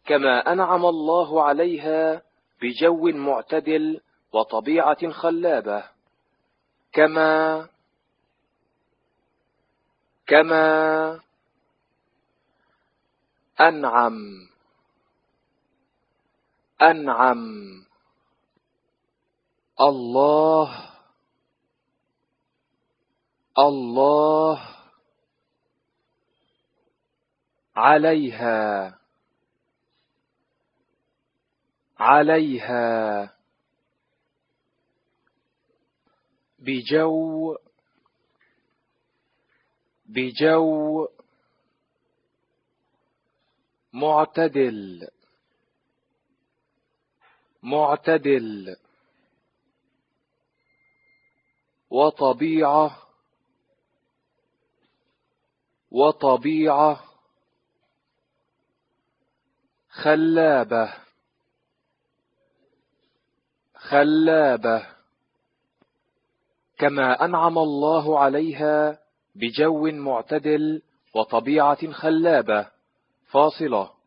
كما أنعم الله عليها بجو معتدل وطبيعة خلابة. كما أنعم الله عليها بجو معتدل وطبيعة خلابة. كما أنعم الله عليها بجو معتدل وطبيعة خلابة. فاصلة.